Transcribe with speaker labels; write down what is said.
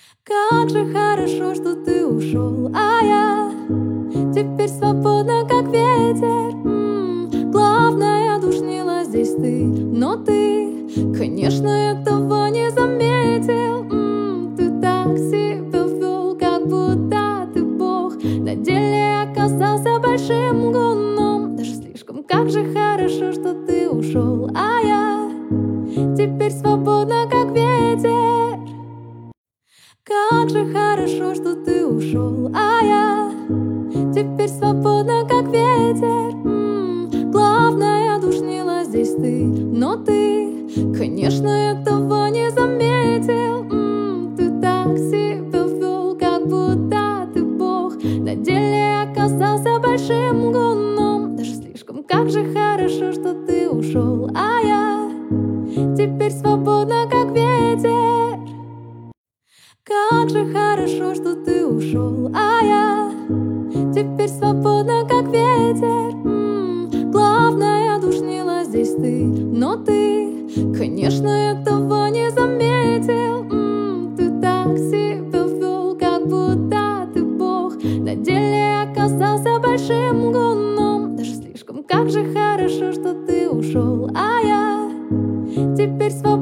Speaker 1: Как же хорошо, что ты ушел, а я теперь свободна, как ветер. Главное, душнила здесь ты, но ты, конечно, этого не заметил. Ты так себя вел, как будто ты бог, на деле оказался большим гуном. Даже слишком. Как же хорошо, что ты ушел, а я теперь свободна, как ветер. Как же хорошо, что ты ушел, а я теперь свободна, как ветер. Главное, душнила здесь ты, но ты, конечно, этого не заметил. Ты так себя вел, как будто ты бог, на деле оказался большим гуном. Даже слишком. Как же хорошо, что ты ушел, а я теперь свободна, как ветер. Как же хорошо, что ты ушел, а я теперь свободна, как ветер. Главное, душнила здесь ты, но ты, конечно, этого не заметил. Ты так себя вел, как будто ты бог, на деле оказался большим гуном. Даже слишком. Как же хорошо, что ты ушел, а я теперь свободна.